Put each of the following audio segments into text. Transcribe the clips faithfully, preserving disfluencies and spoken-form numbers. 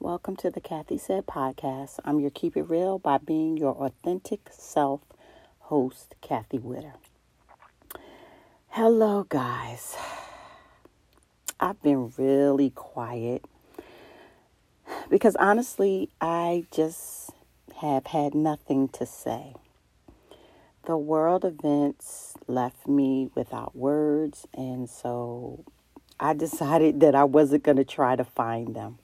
Welcome to the Kathy Said podcast. I'm your Keep It Real by being your authentic self host, Kathy Witter. Hello, guys. I've been really quiet because honestly, I just have had nothing to say. The world events left me without words, and so I decided that I wasn't going to try to find them.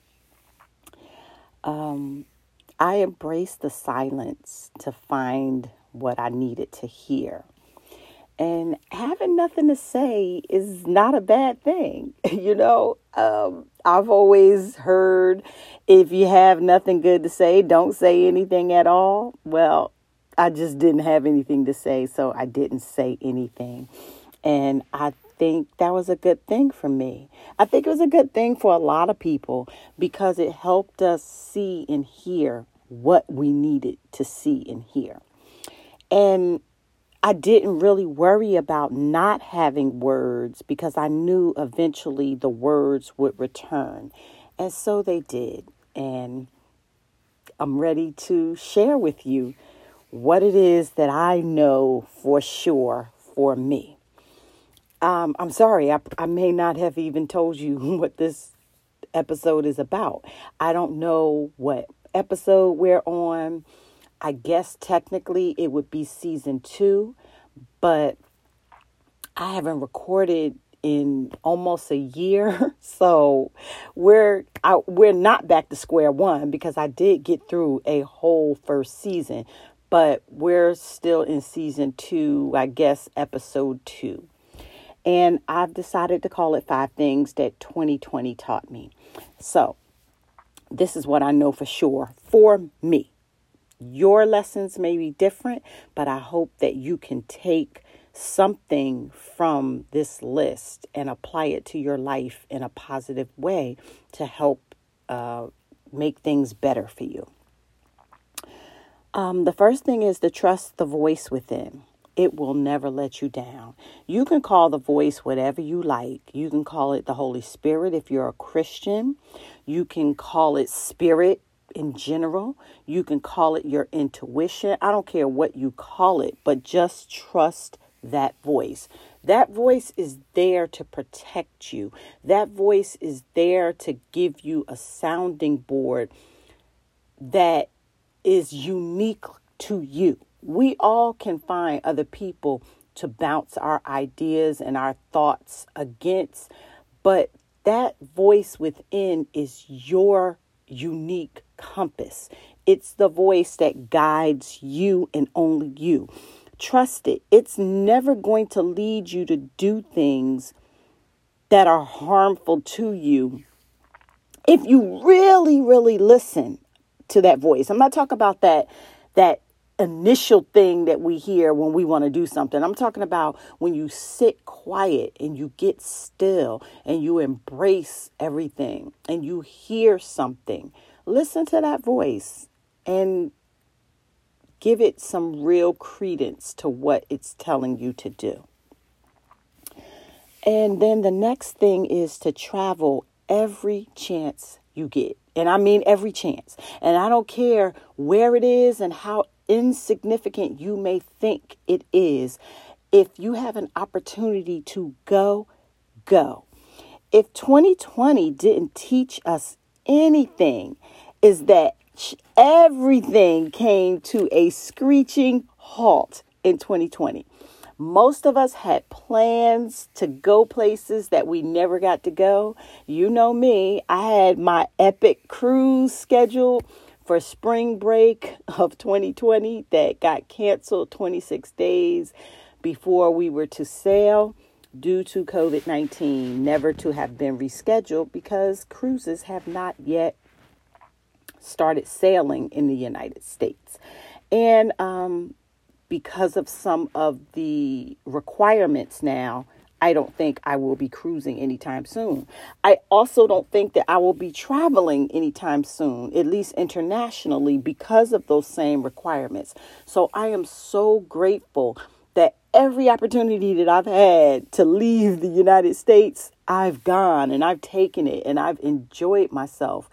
Um, I embraced the silence to find what I needed to hear. And having nothing to say is not a bad thing. You know, um, I've always heard if you have nothing good to say, don't say anything at all. Well, I just didn't have anything to say, so I didn't say anything. And I think that was a good thing for me. I think it was a good thing for a lot of people because it helped us see and hear what we needed to see and hear. And I didn't really worry about not having words because I knew eventually the words would return. And so they did. And I'm ready to share with you what it is that I know for sure for me. Um, I'm sorry, I, I may not have even told you what this episode is about. I don't know what episode we're on. I guess technically it would be season two, but I haven't recorded in almost a year. So we're I, we're not back to square one because I did get through a whole first season, but we're still in season two, I guess episode two. And I've decided to call it Five Things That twenty twenty Taught Me. So this is what I know for sure for me. Your lessons may be different, but I hope that you can take something from this list and apply it to your life in a positive way to help uh, make things better for you. Um, the first thing is to trust the voice within. It will never let you down. You can call the voice whatever you like. You can call it the Holy Spirit if you're a Christian. You can call it spirit in general. You can call it your intuition. I don't care what you call it, but just trust that voice. That voice is there to protect you. That voice is there to give you a sounding board that is unique to you. We all can find other people to bounce our ideas and our thoughts against, but that voice within is your unique compass. It's the voice that guides you and only you. Trust it. It's never going to lead you to do things that are harmful to you if you really, really listen to that voice. I'm not talking about that, that initial thing that we hear when we want to do something. I'm talking about when you sit quiet and you get still and you embrace everything and you hear something. Listen to that voice and give it some real credence to what it's telling you to do. And then the next thing is to travel every chance you get. And I mean every chance. And I don't care where it is and how insignificant you may think it is. If you have an opportunity to go, go. If twenty twenty didn't teach us anything, is that everything came to a screeching halt in twenty twenty. Most of us had plans to go places that we never got to go. You know me, I had my epic cruise scheduled for spring break of twenty twenty that got canceled twenty-six days before we were to sail due to covid nineteen, never to have been rescheduled because cruises have not yet started sailing in the United States. And um, because of some of the requirements now, I don't think I will be cruising anytime soon. I also don't think that I will be traveling anytime soon, at least internationally, because of those same requirements. So I am so grateful that every opportunity that I've had to leave the United States, I've gone and I've taken it and I've enjoyed myself.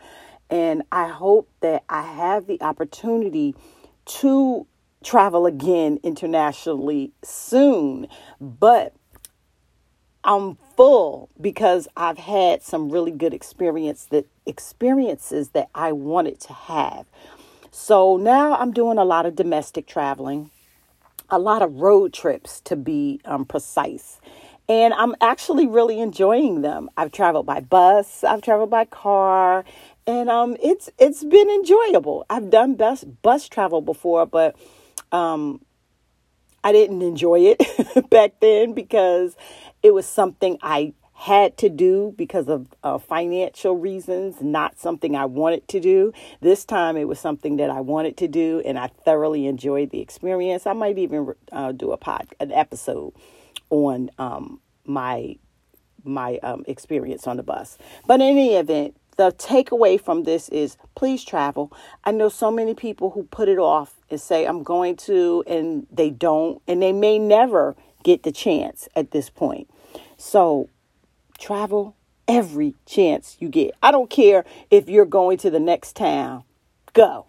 And I hope that I have the opportunity to travel again internationally soon. But I'm full because I've had some really good experience that experiences that I wanted to have. So now I'm doing a lot of domestic traveling, a lot of road trips to be um, precise. And I'm actually really enjoying them. I've traveled by bus, I've traveled by car, and um, it's it's been enjoyable. I've done bus bus travel before, but um, I didn't enjoy it back then because it was something I had to do because of uh, financial reasons, not something I wanted to do. This time it was something that I wanted to do, and I thoroughly enjoyed the experience. I might even uh, do a pod, an episode on um, my my um, experience on the bus. But in any event, the takeaway from this is please travel. I know so many people who put it off and say, I'm going to, and they don't, and they may never get the chance at this point. So travel every chance you get. I don't care if you're going to the next town. Go.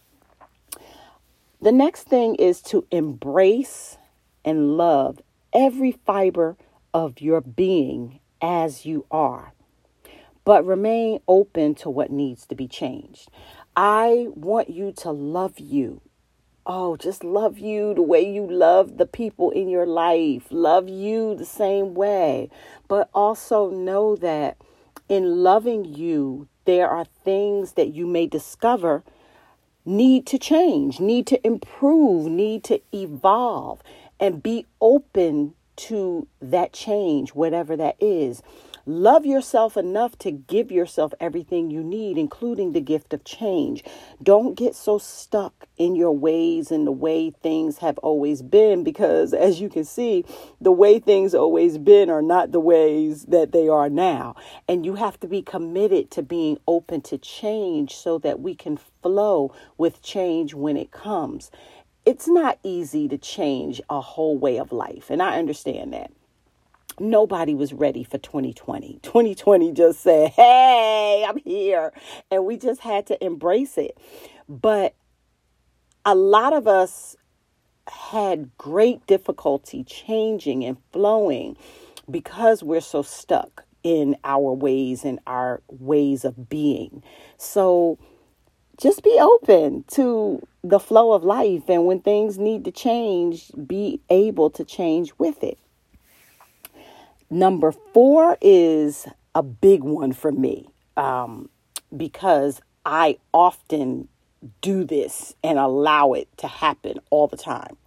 The next thing is to embrace and love every fiber of your being as you are, but remain open to what needs to be changed. I want you to love you. Oh, just love you the way you love the people in your life. Love you the same way. But also know that in loving you, there are things that you may discover need to change, need to improve, need to evolve, and be open to that change, whatever that is. Love yourself enough to give yourself everything you need, including the gift of change. Don't get so stuck in your ways and the way things have always been, because as you can see, the way things always been are not the ways that they are now. And you have to be committed to being open to change so that we can flow with change when it comes. It's not easy to change a whole way of life, and I understand that. Nobody was ready for twenty twenty. twenty twenty just said, hey, I'm here. And we just had to embrace it. But a lot of us had great difficulty changing and flowing because we're so stuck in our ways and our ways of being. So just be open to the flow of life. And when things need to change, be able to change with it. Number four is a big one for me um, because I often do this and allow it to happen all the time.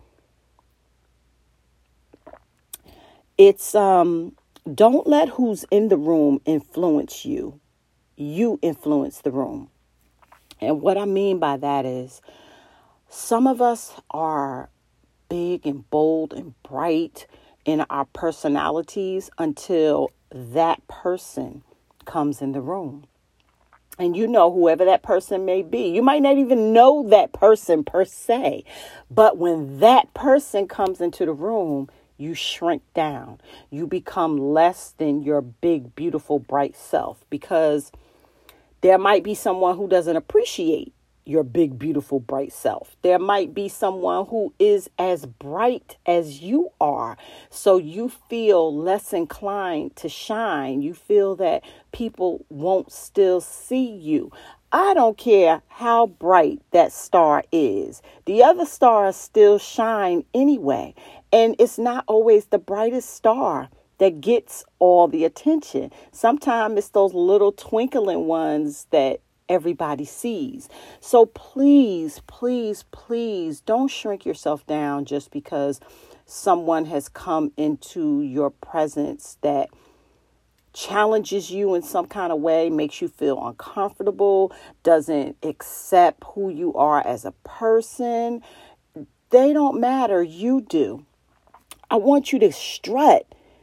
It's um, don't let who's in the room influence you. You influence the room. And what I mean by that is some of us are big and bold and bright in our personalities until that person comes in the room. And you know, whoever that person may be, you might not even know that person per se. But when that person comes into the room, you shrink down. You become less than your big, beautiful, bright self, because there might be someone who doesn't appreciate your big, beautiful, bright self. There might be someone who is as bright as you are. So you feel less inclined to shine. You feel that people won't still see you. I don't care how bright that star is. The other stars still shine anyway. And it's not always the brightest star that gets all the attention. Sometimes it's those little twinkling ones that everybody sees. So please, please, please don't shrink yourself down just because someone has come into your presence that challenges you in some kind of way, makes you feel uncomfortable, doesn't accept who you are as a person. They don't matter. You do. I want you to strut.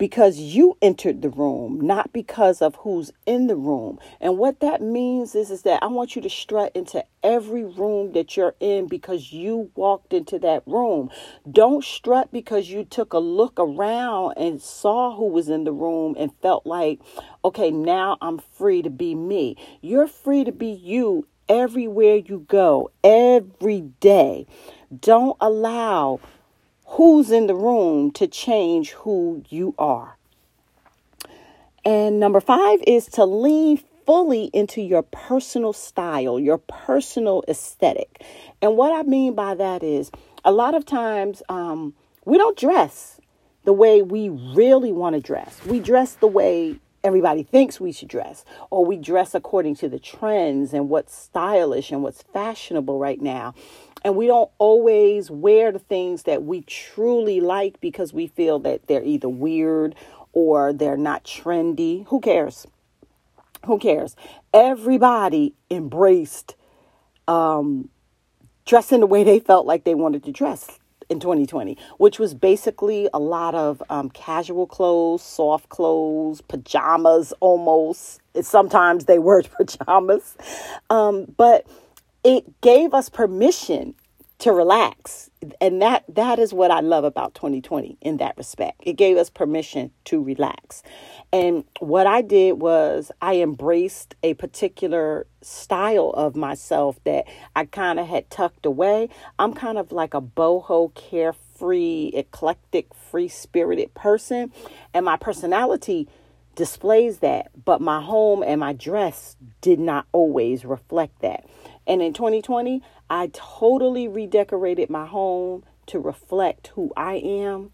because you entered the room, not because of who's in the room. And what that means is, is that I want you to strut into every room that you're in because you walked into that room. Don't strut because you took a look around and saw who was in the room and felt like, okay, now I'm free to be me. You're free to be you everywhere you go, every day. Don't allow who's in the room to change who you are. And number five is to lean fully into your personal style, your personal aesthetic. And what I mean by that is a lot of times um, we don't dress the way we really want to dress. We dress the way everybody thinks we should dress, or we dress according to the trends and what's stylish and what's fashionable right now. And we don't always wear the things that we truly like because we feel that they're either weird or they're not trendy. Who cares? Who cares? Everybody embraced um, dressing the way they felt like they wanted to dress in twenty twenty, which was basically a lot of um, casual clothes, soft clothes, pajamas almost. Sometimes they were pajamas. Um, but it gave us permission to relax. And that that is what I love about twenty twenty in that respect. It gave us permission to relax. And what I did was I embraced a particular style of myself that I kind of had tucked away. I'm kind of like a boho, carefree, eclectic, free-spirited person. And my personality displays that. But my home and my dress did not always reflect that. And in twenty twenty, I totally redecorated my home to reflect who I am.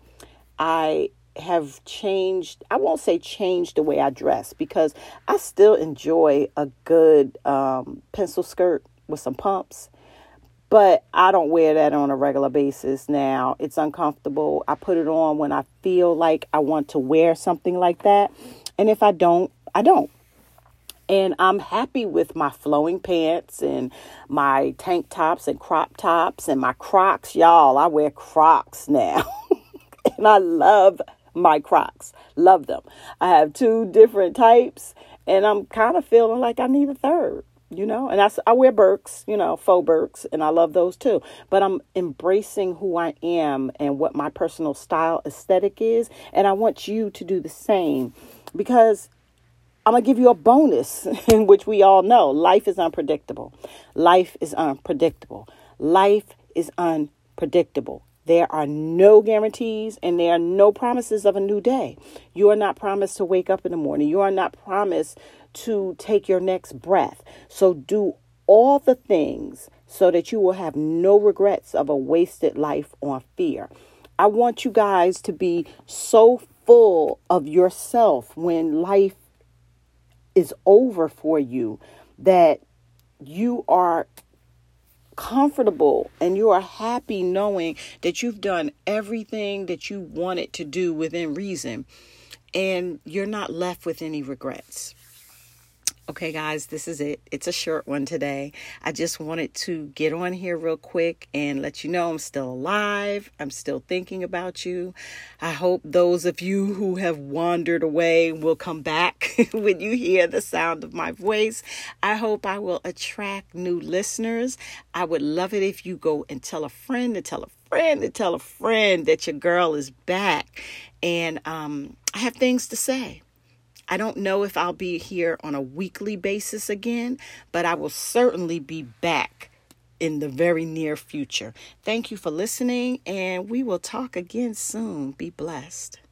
I have changed, I won't say changed the way I dress, because I still enjoy a good um, pencil skirt with some pumps. But I don't wear that on a regular basis now. It's uncomfortable. I put it on when I feel like I want to wear something like that. And if I don't, I don't. And I'm happy with my flowing pants and my tank tops and crop tops and my Crocs. Y'all, I wear Crocs now. And I love my Crocs. Love them. I have two different types. And I'm kind of feeling like I need a third, you know. And I, I wear Birks, you know, faux Birks. And I love those too. But I'm embracing who I am and what my personal style aesthetic is. And I want you to do the same. Because I'm going to give you a bonus, in which we all know life is unpredictable. Life is unpredictable. Life is unpredictable. There are no guarantees and there are no promises of a new day. You are not promised to wake up in the morning. You are not promised to take your next breath. So do all the things so that you will have no regrets of a wasted life on fear. I want you guys to be so full of yourself when life is over for you that you are comfortable and you are happy knowing that you've done everything that you wanted to do within reason and you're not left with any regrets. Okay, guys, this is it. It's a short one today. I just wanted to get on here real quick and let you know I'm still alive. I'm still thinking about you. I hope those of you who have wandered away will come back when you hear the sound of my voice. I hope I will attract new listeners. I would love it if you go and tell a friend to tell a friend to tell a friend that your girl is back. And um, I have things to say. I don't know if I'll be here on a weekly basis again, but I will certainly be back in the very near future. Thank you for listening, and we will talk again soon. Be blessed.